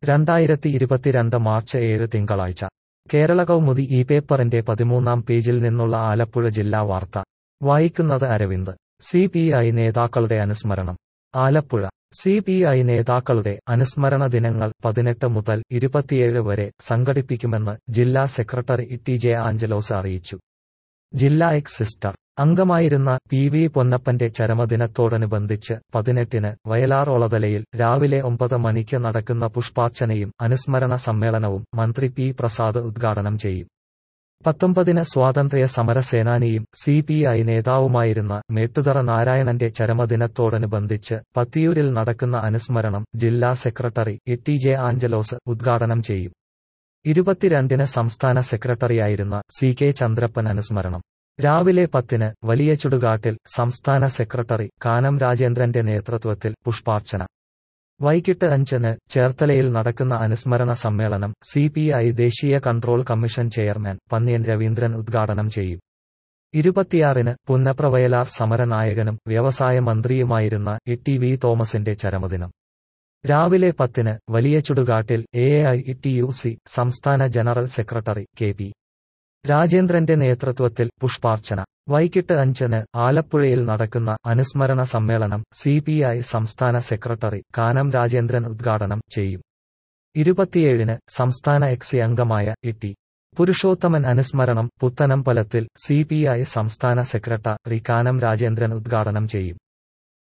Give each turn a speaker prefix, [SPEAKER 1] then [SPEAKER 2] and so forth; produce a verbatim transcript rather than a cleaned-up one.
[SPEAKER 1] രണ്ടായിരത്തി ഇരുപത്തിരണ്ട് മാർച്ച് ഏഴ് തിങ്കളാഴ്ച കേരള കൗമുദി ഈ പേപ്പറിന്റെ പതിമൂന്നാം പേജിൽ നിന്നുള്ള ആലപ്പുഴ ജില്ലാ വാർത്ത വായിക്കുന്നത് അരവിന്ദ്. സി പി ഐ നേതാക്കളുടെ അനുസ്മരണം. ആലപ്പുഴ സി പി ഐ നേതാക്കളുടെ അനുസ്മരണ ദിനങ്ങൾ പതിനെട്ട് മുതൽ ഇരുപത്തിയേഴ് വരെ സംഘടിപ്പിക്കുമെന്ന് ജില്ലാ സെക്രട്ടറി ടി ജെ ആഞ്ചലോസ് അറിയിച്ചു. ജില്ലാ എക്സ് സിസ്റ്റർ അംഗമായിരുന്ന പി വി പൊന്നപ്പന്റെ ചരമദിനത്തോടനുബന്ധിച്ച് പതിനെട്ടിന് വയലാർ ഒളതലയിൽ രാവിലെ ഒമ്പത് മണിക്ക് നടക്കുന്ന പുഷ്പാർച്ചനയും അനുസ്മരണ സമ്മേളനവും മന്ത്രി പി പ്രസാദ് ഉദ്ഘാടനം ചെയ്യും. പത്തൊമ്പതിന് സ്വാതന്ത്ര്യ സമരസേനാനിയും സി പി ഐ നേതാവുമായിരുന്ന മേട്ടുതറ നാരായണന്റെ ചരമദിനത്തോടനുബന്ധിച്ച് പത്തിയൂരിൽ നടക്കുന്ന അനുസ്മരണം ജില്ലാ സെക്രട്ടറി ടി ജെ ആഞ്ചലോസ് ഉദ്ഘാടനം ചെയ്യും. ഇരുപത്തിരണ്ടിന് സംസ്ഥാന സെക്രട്ടറിയായിരുന്ന സി കെ ചന്ദ്രപ്പൻ അനുസ്മരണം. രാവിലെ പത്തിന് വലിയ ചുടുകാട്ടിൽ സംസ്ഥാന സെക്രട്ടറി കാനം രാജേന്ദ്രന്റെ നേതൃത്വത്തിൽ പുഷ്പാർച്ചന. വൈകിട്ട് അഞ്ചിന് ചേർത്തലയിൽ നടക്കുന്ന അനുസ്മരണ സമ്മേളനം സി പി ഐ ദേശീയ control commission chairman Pannian Raveendran ഉദ്ഘാടനം ചെയ്യും. ഇരുപത്തിയാറിന് പുന്നപ്ര വയലാർ സമരനായകനും വ്യവസായ മന്ത്രിയുമായിരുന്ന ടി വി തോമസിന്റെ ചരമദിനം. രാവിലെ പത്തിന് വലിയ ചുടുകാട്ടിൽ A I T U C സംസ്ഥാന ജനറൽ സെക്രട്ടറി കെ പി രാജേന്ദ്രന്റെ നേതൃത്വത്തിൽ പുഷ്പാർച്ചന. വൈകിട്ട് അഞ്ചിന് ആലപ്പുഴയിൽ നടക്കുന്ന അനുസ്മരണ സമ്മേളനം സി പി ഐ സംസ്ഥാന സെക്രട്ടറി കാനം രാജേന്ദ്രൻ ഉദ്ഘാടനം ചെയ്യും. ഇരുപത്തിയേഴിന് സംസ്ഥാന എക്സി അംഗമായ ടി പുരുഷോത്തമൻ അനുസ്മരണം പുത്തനമ്പലത്തിൽ സി പി ഐ സംസ്ഥാന സെക്രട്ടറി കാനം രാജേന്ദ്രൻ ഉദ്ഘാടനം ചെയ്യും.